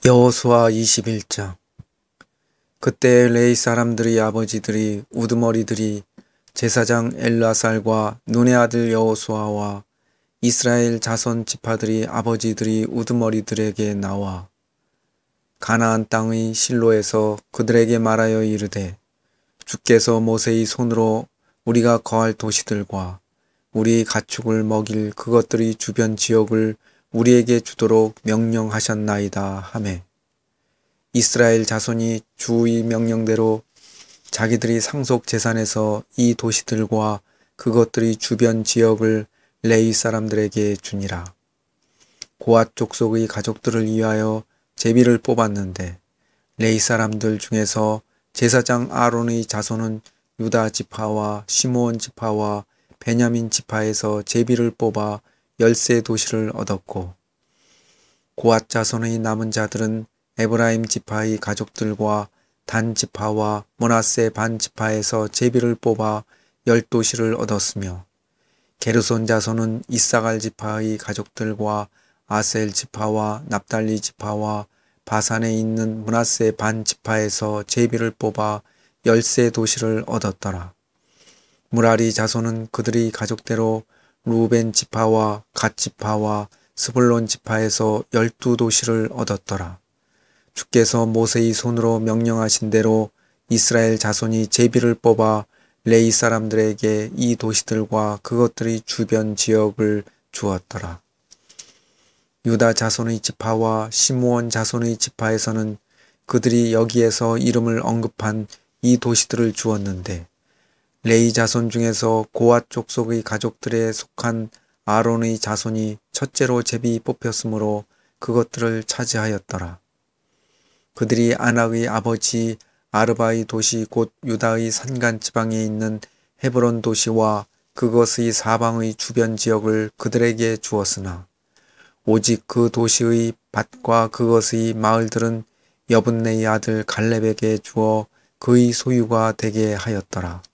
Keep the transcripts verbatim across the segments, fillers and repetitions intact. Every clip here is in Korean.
여호수아 이십일 장. 그때 레위 사람들의 아버지들이 우두머리들이 제사장 엘르아살과 눈의 아들 여호수아와 이스라엘 자손 지파들이 아버지들이 우두머리들에게 나와 가나안 땅의 실로에서 그들에게 말하여 이르되, 주께서 모세의 손으로 우리가 거할 도시들과 우리 가축을 먹일 그것들의 주변 지역을 우리에게 주도록 명령하셨나이다 하매, 이스라엘 자손이 주의 명령대로 자기들이 상속 제산에서 이 도시들과 그것들의 주변 지역을 레위 사람들에게 주니라. 고앗 족속의 가족들을 위하여 제비를 뽑았는데, 레위 사람들 중에서 제사장 아론의 자손은 유다 지파와 시므온 지파와 베냐민 지파에서 제비를 뽑아 열세 도시를 얻었고, 고앗 자손의 남은 자들은 에브라임 지파의 가족들과 단 지파와 므낫세 반 지파에서 제비를 뽑아 열 도시를 얻었으며, 게르손 자손은 이사갈 지파의 가족들과 아셀 지파와 납달리 지파와 바산에 있는 므낫세 반 지파에서 제비를 뽑아 열세 도시를 얻었더라. 무라리 자손은 그들의 가족대로 루벤 지파와 갓 지파와 스불론 지파에서 열두 도시를 얻었더라. 주께서 모세의 손으로 명령하신 대로 이스라엘 자손이 제비를 뽑아 레위 사람들에게 이 도시들과 그것들의 주변 지역을 주었더라. 유다 자손의 지파와 시므온 자손의 지파에서는 그들이 여기에서 이름을 언급한 이 도시들을 주었는데, 레위 자손 중에서 고앗 족속의 가족들에 속한 아론의 자손이 첫째로 제비 뽑혔으므로 그것들을 차지하였더라. 그들이 아낙의 아버지 아르바의 도시 곧 유다의 산간 지방에 있는 헤브론 도시와 그것의 사방의 주변 지역을 그들에게 주었으나, 오직 그 도시의 밭과 그것의 마을들은 여분네의 아들 갈렙에게 주어 그의 소유가 되게 하였더라.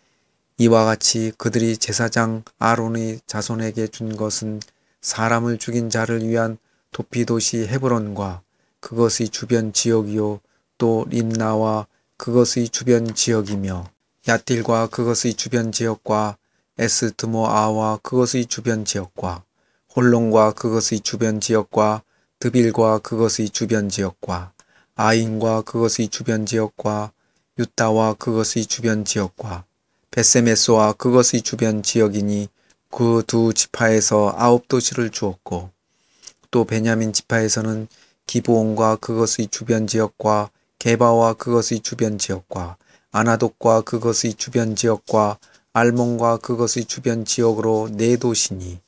이와 같이 그들이 제사장 아론의 자손에게 준 것은 사람을 죽인 자를 위한 도피도시 헤브론과 그것의 주변 지역이요, 또 림나와 그것의 주변 지역이며, 야틸과 그것의 주변 지역과 에스드모아와 그것의 주변 지역과 홀론과 그것의 주변 지역과 드빌과 그것의 주변 지역과 아인과 그것의 주변 지역과 유타와 그것의 주변 지역과 베세메소와 그것의 주변 지역이니 그 두 지파에서 아홉 도시를 주었고, 또 베냐민 지파에서는 기브온과 그것의 주변 지역과 게바와 그것의 주변 지역과 아나돗과 그것의 주변 지역과 알몬과 그것의 주변 지역으로 네 도시니,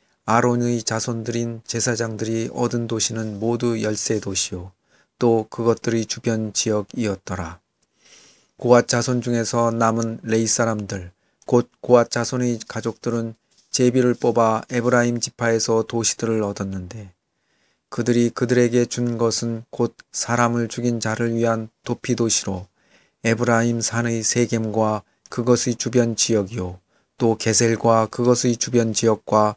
아론의 자손들인 제사장들이 얻은 도시는 모두 열세 도시요, 또 그것들의 주변 지역이었더라. 고앗 자손 중에서 남은 레위 사람들 곧 고앗 자손의 가족들은 제비를 뽑아 에브라임 지파에서 도시들을 얻었는데, 그들이 그들에게 준 것은 곧 사람을 죽인 자를 위한 도피도시로 에브라임 산의 세겜과 그것의 주변 지역이요, 또 게셀과 그것의 주변 지역과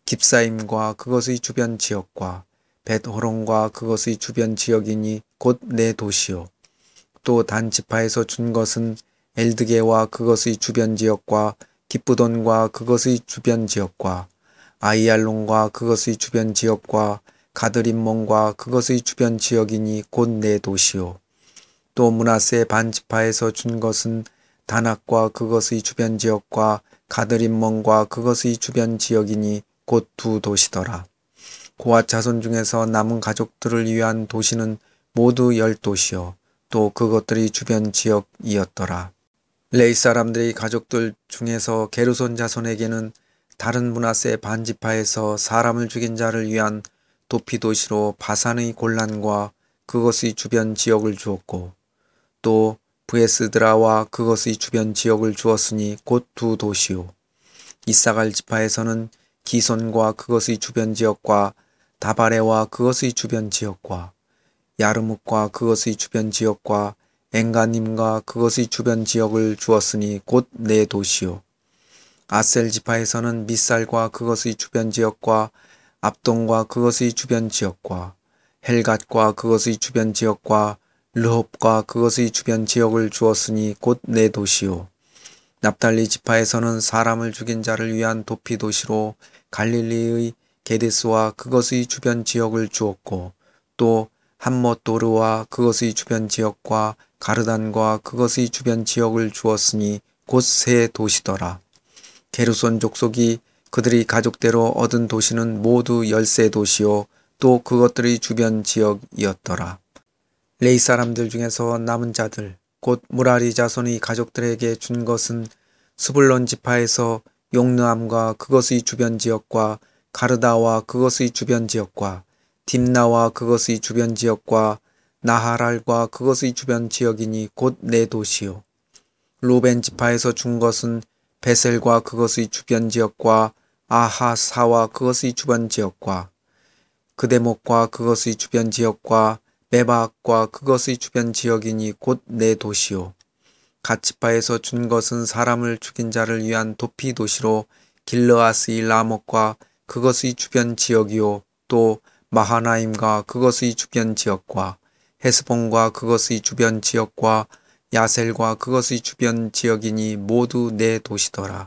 깁사임과 그것의 주변 지역과 벳호론과 그것의 주변 지역이니 곧 네 도시요, 또 단 지파에서 준 것은 엘드게와 그것의 주변 지역과 기쁘돈과 그것의 주변 지역과 아이알론과 그것의 주변 지역과 가드림몬과 그것의 주변 지역이니 곧 네 도시요, 또 므낫세 반 지파에서 준 것은 다낙과 그것의 주변 지역과 가드림몬과 그것의 주변 지역이니 곧 두 도시더라. 고앗 자손 중에서 남은 가족들을 위한 도시는 모두 열 도시요, 또 그것들이 주변 지역이었더라. 레위 사람들의 가족들 중에서 게르손 자손에게는 다른 므낫세 반 지파에서 사람을 죽인 자를 위한 도피도시로 바산의 골란과 그것의 주변 지역을 주었고, 또 브에스드라와 그것의 주변 지역을 주었으니 곧 두 도시요, 이사갈 지파에서는 기손과 그것의 주변 지역과 다바레와 그것의 주변 지역과 야르묵과 그것의 주변 지역과 엔가님과 그것의 주변 지역을 주었으니 곧 네 도시요, 아셀 지파에서는 미살과 그것의 주변 지역과 압동과 그것의 주변 지역과 헬갓과 그것의 주변 지역과 르홉과 그것의 주변 지역을 주었으니 곧 네 도시요. 납달리 지파에서는 사람을 죽인 자를 위한 도피 도시로 갈릴리의 게데스와 그것의 주변 지역을 주었고 또 함못도르와 그것의 주변 지역과 가르단과 그것의 주변 지역을 주었으니 곧 세 도시더라. 게르손 족속이 그들이 가족대로 얻은 도시는 모두 열세 도시요 또 그것들의 주변 지역이었더라. 레위 사람들 중에서 남은 자들 곧 무라리 자손의 가족들에게 준 것은 스불론 지파에서 용르암과 그것의 주변 지역과 가르다와 그것의 주변 지역과 딥나와 그것의 주변 지역과 나하랄과 그것의 주변 지역이니 곧 네 도시요. 루벤 지파에서 준 것은 베셀과 그것의 주변 지역과 아하사와 그것의 주변 지역과 그데목과 그것의 주변 지역과 메바악과 그것의 주변 지역이니 곧 네 도시요. 갓 지파에서 준 것은 사람을 죽인 자를 위한 도피 도시로 길르아스의 라목과 그것의 주변 지역이요 또 마하나임과 그것의 주변 지역과 헤스본과 그것의 주변 지역과 야셀과 그것의 주변 지역이니 모두 네 도시더라.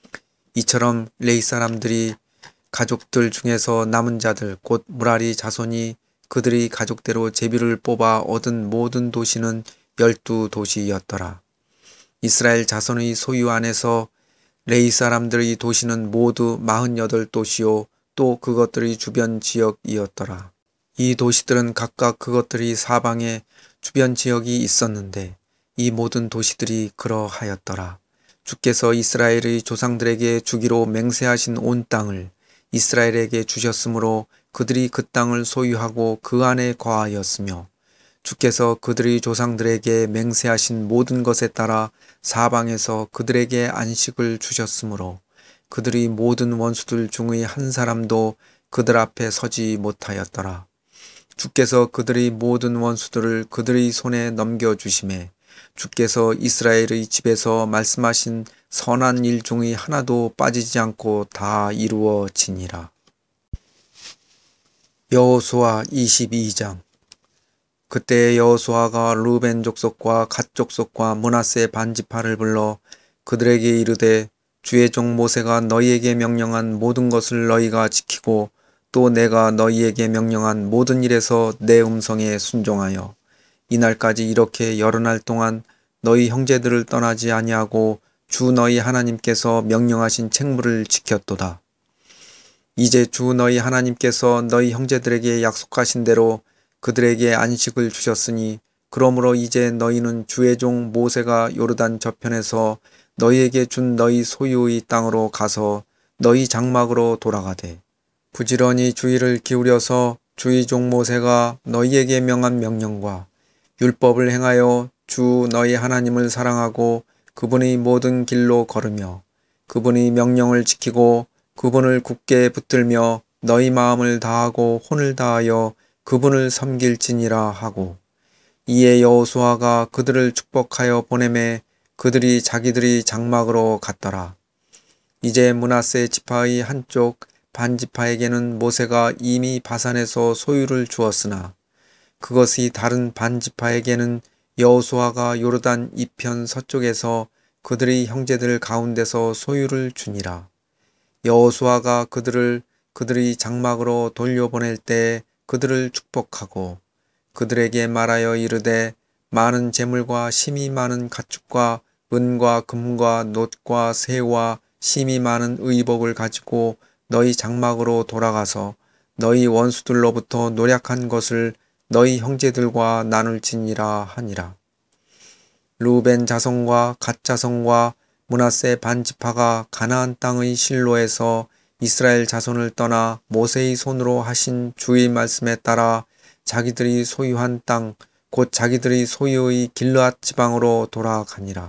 이처럼 레위 사람들이 가족들 중에서 남은 자들 곧 무라리 자손이 그들의 가족대로 제비를 뽑아 얻은 모든 도시는 열두 도시였더라. 이스라엘 자손의 소유 안에서 레위 사람들의 도시는 모두 마흔여덟 도시요 또 그것들의 주변 지역이었더라. 이 도시들은 각각 그것들이 사방에 주변 지역이 있었는데 이 모든 도시들이 그러하였더라. 주께서 이스라엘의 조상들에게 주기로 맹세하신 온 땅을 이스라엘에게 주셨으므로 그들이 그 땅을 소유하고 그 안에 거하였으며 주께서 그들의 조상들에게 맹세하신 모든 것에 따라 사방에서 그들에게 안식을 주셨으므로 그들의 모든 원수들 중의 한 사람도 그들 앞에 서지 못하였더라. 주께서 그들의 모든 원수들을 그들의 손에 넘겨주심에 주께서 이스라엘의 집에서 말씀하신 선한 일 중의 하나도 빠지지 않고 다 이루어지니라. 여호수아 이십이 장. 그때 여호수아가 루벤 족속과 갓 족속과 므낫세 반지파를 불러 그들에게 이르되 주의 종 모세가 너희에게 명령한 모든 것을 너희가 지키고 또 내가 너희에게 명령한 모든 일에서 내 음성에 순종하여 이날까지 이렇게 여러 날 동안 너희 형제들을 떠나지 아니하고 주 너희 하나님께서 명령하신 책무를 지켰도다. 이제 주 너희 하나님께서 너희 형제들에게 약속하신 대로 그들에게 안식을 주셨으니 그러므로 이제 너희는 주의 종 모세가 요르단 저편에서 너희에게 준 너희 소유의 땅으로 가서 너희 장막으로 돌아가되 부지런히 주의를 기울여서 주의 종 모세가 너희에게 명한 명령과 율법을 행하여 주 너희 하나님을 사랑하고 그분의 모든 길로 걸으며 그분의 명령을 지키고 그분을 굳게 붙들며 너희 마음을 다하고 혼을 다하여 그분을 섬길지니라 하고 이에 여호수아가 그들을 축복하여 보내매 그들이 자기들이 장막으로 갔더라. 이제 므낫세 지파의 한쪽 반지파에게는 모세가 이미 바산에서 소유를 주었으나 그것이 다른 반지파에게는 여호수아가 요르단 이편 서쪽에서 그들의 형제들 가운데서 소유를 주니라. 여호수아가 그들을 그들의 장막으로 돌려보낼 때 그들을 축복하고 그들에게 말하여 이르되 많은 재물과 심이 많은 가축과 은과 금과 놋과 새와 심이 많은 의복을 가지고 너희 장막으로 돌아가서 너희 원수들로부터 노략한 것을 너희 형제들과 나눌지니라 하니라. 루벤 자손과 갓 자손과 므낫세 반지파가 가나안 땅의 실로에서 이스라엘 자손을 떠나 모세의 손으로 하신 주의 말씀에 따라 자기들이 소유한 땅 곧 자기들의 소유의 길르앗 지방으로 돌아가니라.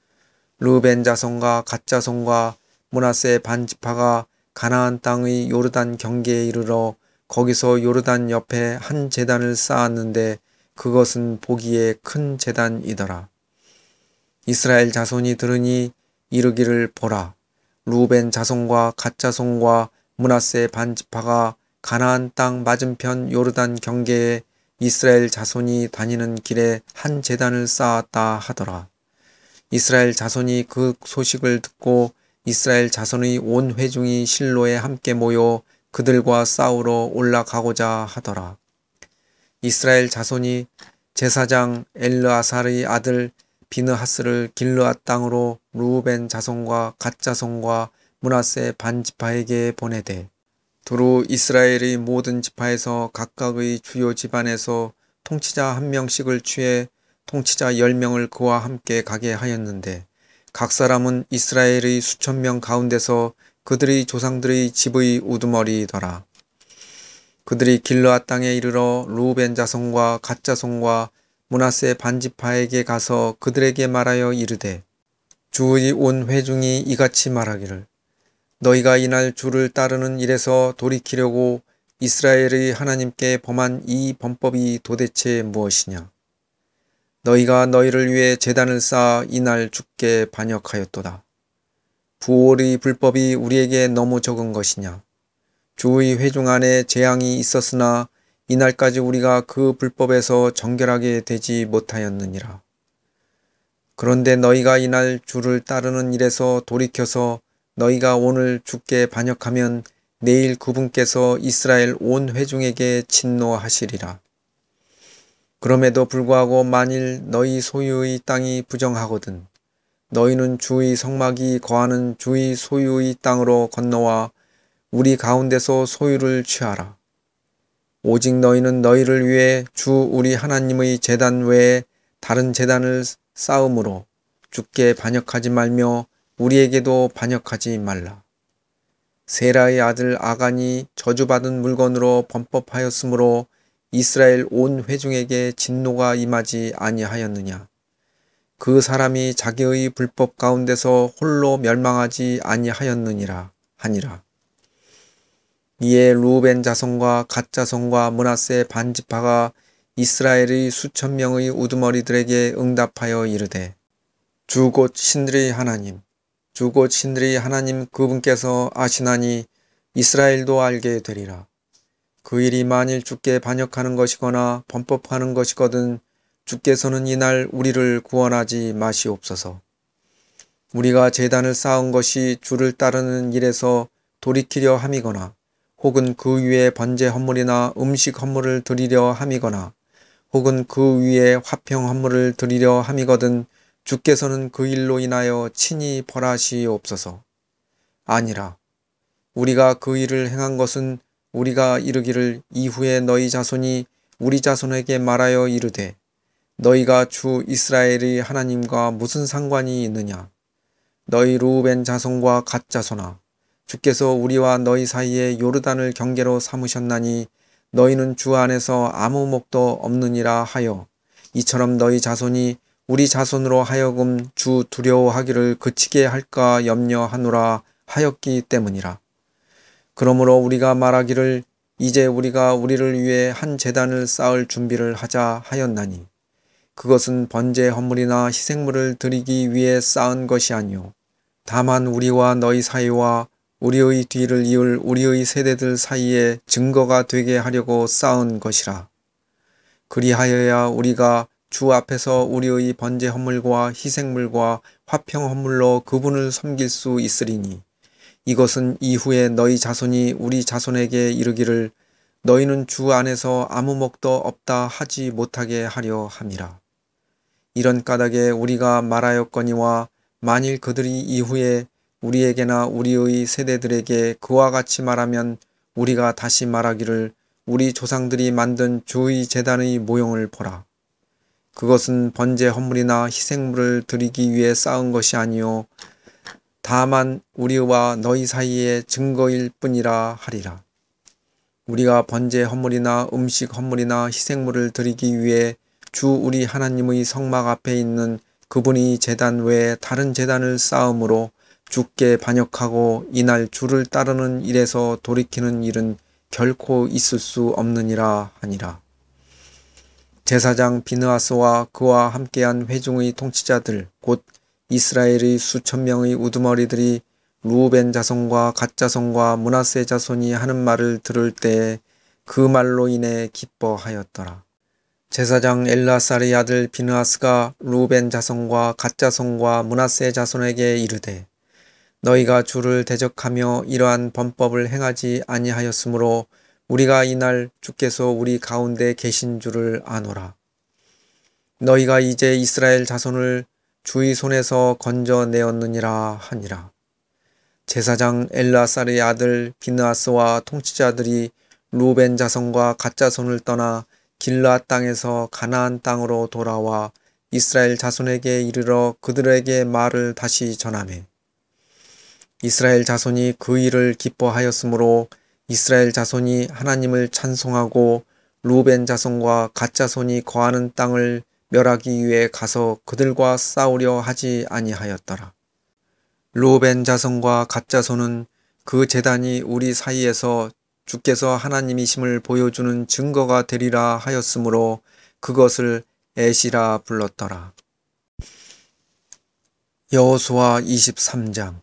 루벤 자손과 갓 자손과 므낫세 반지파가 가나안 땅의 요르단 경계에 이르러 거기서 요르단 옆에 한 제단을 쌓았는데 그것은 보기에 큰 제단이더라. 이스라엘 자손이 들으니 이르기를 보라. 루벤 자손과 갓 자손과 므낫세 반지파가 가나안 땅 맞은편 요르단 경계에 이스라엘 자손이 다니는 길에 한 제단을 쌓았다 하더라. 이스라엘 자손이 그 소식을 듣고 이스라엘 자손의 온 회중이 실로에 함께 모여 그들과 싸우러 올라가고자 하더라. 이스라엘 자손이 제사장 엘르아살의 아들 비느하스를 길르앗 땅으로 루벤 자손과 갓 자손과 므낫세 반 지파에게 보내되 두루 이스라엘의 모든 지파에서 각각의 주요 집안에서 통치자 한 명씩을 취해 통치자 열 명을 그와 함께 가게 하였는데 각 사람은 이스라엘의 수천 명 가운데서 그들의 조상들의 집의 우두머리더라. 그들이 길르앗 땅에 이르러 루벤 자손과 갓 자손과 므낫세 반 지파에게 가서 그들에게 말하여 이르되 주의 온 회중이 이같이 말하기를 너희가 이날 주를 따르는 일에서 돌이키려고 이스라엘의 하나님께 범한 이 범법이 도대체 무엇이냐? 너희가 너희를 위해 제단을 쌓아 이날 주께 반역하였도다. 부올의 불법이 우리에게 너무 적은 것이냐? 주의 회중 안에 재앙이 있었으나 이날까지 우리가 그 불법에서 정결하게 되지 못하였느니라. 그런데 너희가 이날 주를 따르는 일에서 돌이켜서 너희가 오늘 주께 반역하면 내일 그분께서 이스라엘 온 회중에게 진노하시리라. 그럼에도 불구하고 만일 너희 소유의 땅이 부정하거든 너희는 주의 성막이 거하는 주의 소유의 땅으로 건너와 우리 가운데서 소유를 취하라. 오직 너희는 너희를 위해 주 우리 하나님의 제단 외에 다른 제단을 쌓음으로 주께 반역하지 말며 우리에게도 반역하지 말라. 세라의 아들 아간이 저주받은 물건으로 범법하였으므로 이스라엘 온 회중에게 진노가 임하지 아니하였느냐. 그 사람이 자기의 불법 가운데서 홀로 멸망하지 아니하였느니라 하니라. 이에 루벤 자손과 갓 자손과 므낫세 반 지파가 이스라엘의 수천 명의 우두머리들에게 응답하여 이르되 주 곧 신들의 하나님 주 곧 신들의 하나님 그분께서 아시나니 이스라엘도 알게 되리라. 그 일이 만일 주께 반역하는 것이거나 범법하는 것이거든 주께서는 이날 우리를 구원하지 마시옵소서. 우리가 제단을 쌓은 것이 주를 따르는 일에서 돌이키려 함이거나 혹은 그 위에 번제 헌물이나 음식 헌물을 드리려 함이거나 혹은 그 위에 화평 헌물을 드리려 함이거든 주께서는 그 일로 인하여 친히 벌하시옵소서. 아니라 우리가 그 일을 행한 것은 우리가 이르기를 이후에 너희 자손이 우리 자손에게 말하여 이르되 너희가 주 이스라엘의 하나님과 무슨 상관이 있느냐? 너희 루벤 자손과 갓 자손아 주께서 우리와 너희 사이에 요르단을 경계로 삼으셨나니 너희는 주 안에서 아무 목도 없느니라 하여 이처럼 너희 자손이 우리 자손으로 하여금 주 두려워하기를 그치게 할까 염려하노라 하였기 때문이라. 그러므로 우리가 말하기를 이제 우리가 우리를 위해 한 제단을 쌓을 준비를 하자 하였나니 그것은 번제 헌물이나 희생물을 드리기 위해 쌓은 것이 아니요 다만 우리와 너희 사이와 우리의 뒤를 이을 우리의 세대들 사이에 증거가 되게 하려고 쌓은 것이라. 그리하여야 우리가 주 앞에서 우리의 번제 헌물과 희생물과 화평 헌물로 그분을 섬길 수 있으리니 이것은 이후에 너희 자손이 우리 자손에게 이르기를 너희는 주 안에서 아무 목도 없다 하지 못하게 하려 함이라. 이런 까닭에 우리가 말하였거니와 만일 그들이 이후에 우리에게나 우리의 세대들에게 그와 같이 말하면 우리가 다시 말하기를 우리 조상들이 만든 주의 제단의 모형을 보라. 그것은 번제 헌물이나 희생물을 드리기 위해 쌓은 것이 아니요 다만 우리와 너희 사이의 증거일 뿐이라 하리라. 우리가 번제 헌물이나 음식 헌물이나 희생물을 드리기 위해 주 우리 하나님의 성막 앞에 있는 그분이 제단 외에 다른 제단을 쌓음으로 주께 반역하고 이날 주를 따르는 일에서 돌이키는 일은 결코 있을 수 없느니라 하니라. 제사장 비느하스와 그와 함께한 회중의 통치자들 곧 이스라엘의 수천 명의 우두머리들이 루벤 자손과 갓 자손과 므낫세 자손이 하는 말을 들을 때에 그 말로 인해 기뻐하였더라. 제사장 엘르아살의 아들 비느하스가 루벤 자손과 갓 자손과 므낫세 자손에게 이르되 너희가 주를 대적하며 이러한 범법을 행하지 아니하였으므로 우리가 이날 주께서 우리 가운데 계신 줄을 아노라. 너희가 이제 이스라엘 자손을 주의 손에서 건져내었느니라 하니라. 제사장 엘르아살의 아들 비느하스와 통치자들이 루벤 자손과 갓 자손을 떠나 길르앗 땅에서 가나안 땅으로 돌아와 이스라엘 자손에게 이르러 그들에게 말을 다시 전하매 이스라엘 자손이 그 일을 기뻐하였으므로 이스라엘 자손이 하나님을 찬송하고 루벤 자손과 갓 자손이 거하는 땅을 멸하기 위해 가서 그들과 싸우려 하지 아니하였더라. 루벤 자손과 갓 자손은 그 제단이 우리 사이에서 주께서 하나님이심을 보여주는 증거가 되리라 하였으므로 그것을 에시라 불렀더라. 여호수아 이십삼 장.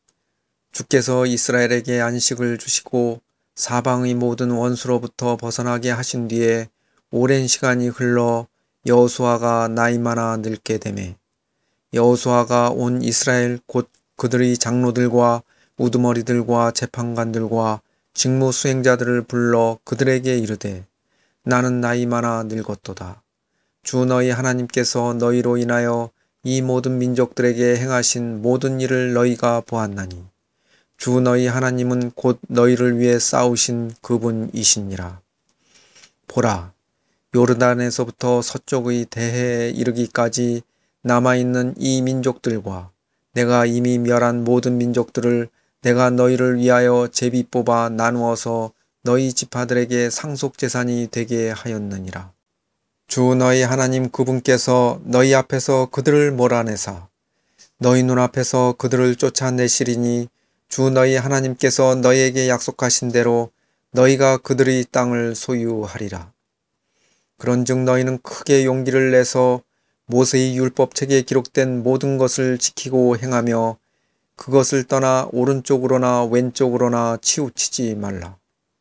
주께서 이스라엘에게 안식을 주시고 사방의 모든 원수로부터 벗어나게 하신 뒤에 오랜 시간이 흘러 여호수아가 나이 많아 늙게 되매 여호수아가 온 이스라엘 곧 그들의 장로들과 우두머리들과 재판관들과 직무 수행자들을 불러 그들에게 이르되 나는 나이 많아 늙었도다. 주 너희 하나님께서 너희로 인하여 이 모든 민족들에게 행하신 모든 일을 너희가 보았나니 주 너희 하나님은 곧 너희를 위해 싸우신 그분이시니라. 보라, 요르단에서부터 서쪽의 대해에 이르기까지 남아있는 이 민족들과 내가 이미 멸한 모든 민족들을 내가 너희를 위하여 제비 뽑아 나누어서 너희 지파들에게 상속재산이 되게 하였느니라. 주 너희 하나님 그분께서 너희 앞에서 그들을 몰아내사 너희 눈앞에서 그들을 쫓아내시리니 주 너희 하나님께서 너희에게 약속하신 대로 너희가 그들의 땅을 소유하리라. 그런즉 너희는 크게 용기를 내서 모세의 율법책에 기록된 모든 것을 지키고 행하며 그것을 떠나 오른쪽으로나 왼쪽으로나 치우치지 말라.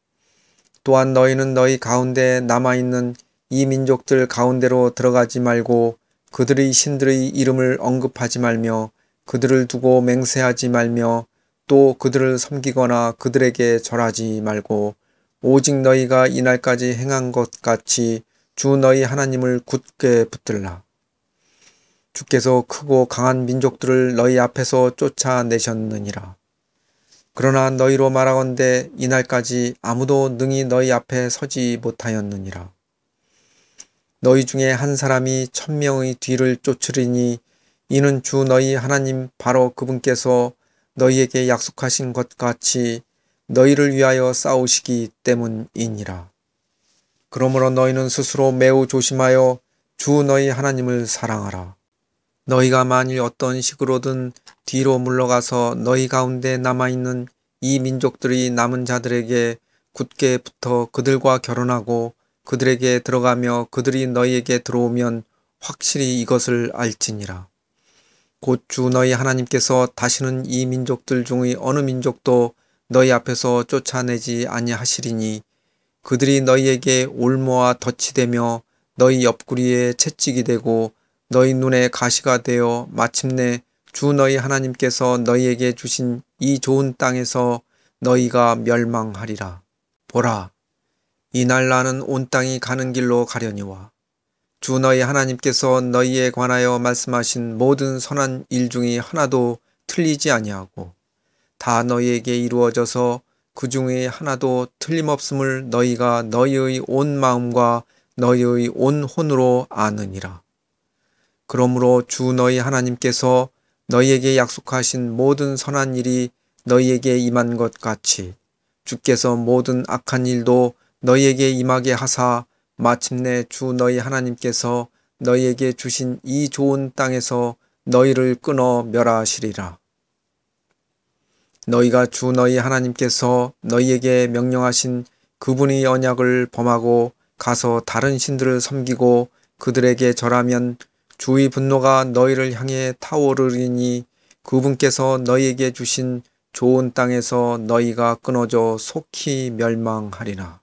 또한 너희는 너희 가운데 남아있는 이 민족들 가운데로 들어가지 말고 그들의 신들의 이름을 언급하지 말며 그들을 두고 맹세하지 말며 또 그들을 섬기거나 그들에게 절하지 말고 오직 너희가 이날까지 행한 것 같이 주 너희 하나님을 굳게 붙들라. 주께서 크고 강한 민족들을 너희 앞에서 쫓아내셨느니라. 그러나 너희로 말하건대 이날까지 아무도 능히 너희 앞에 서지 못하였느니라. 너희 중에 한 사람이 천명의 뒤를 쫓으리니 이는 주 너희 하나님 바로 그분께서 너희에게 약속하신 것 같이 너희를 위하여 싸우시기 때문이니라. 그러므로 너희는 스스로 매우 조심하여 주 너희 하나님을 사랑하라. 너희가 만일 어떤 식으로든 뒤로 물러가서 너희 가운데 남아있는 이 민족들이 남은 자들에게 굳게 붙어 그들과 결혼하고 그들에게 들어가며 그들이 너희에게 들어오면 확실히 이것을 알지니라. 곧 주 너희 하나님께서 다시는 이 민족들 중의 어느 민족도 너희 앞에서 쫓아내지 아니하시리니 그들이 너희에게 올무와 덫이 되며 너희 옆구리에 채찍이 되고 너희 눈에 가시가 되어 마침내 주 너희 하나님께서 너희에게 주신 이 좋은 땅에서 너희가 멸망하리라. 보라, 이날 나는 온 땅이 가는 길로 가려니와 주 너희 하나님께서 너희에 관하여 말씀하신 모든 선한 일 중에 하나도 틀리지 아니하고 다 너희에게 이루어져서 그 중에 하나도 틀림없음을 너희가 너희의 온 마음과 너희의 온 혼으로 아느니라. 그러므로 주 너희 하나님께서 너희에게 약속하신 모든 선한 일이 너희에게 임한 것 같이 주께서 모든 악한 일도 너희에게 임하게 하사 마침내 주 너희 하나님께서 너희에게 주신 이 좋은 땅에서 너희를 끊어 멸하시리라. 너희가 주 너희 하나님께서 너희에게 명령하신 그분의 언약을 범하고 가서 다른 신들을 섬기고 그들에게 절하면 주의 분노가 너희를 향해 타오르리니 그분께서 너희에게 주신 좋은 땅에서 너희가 끊어져 속히 멸망하리라.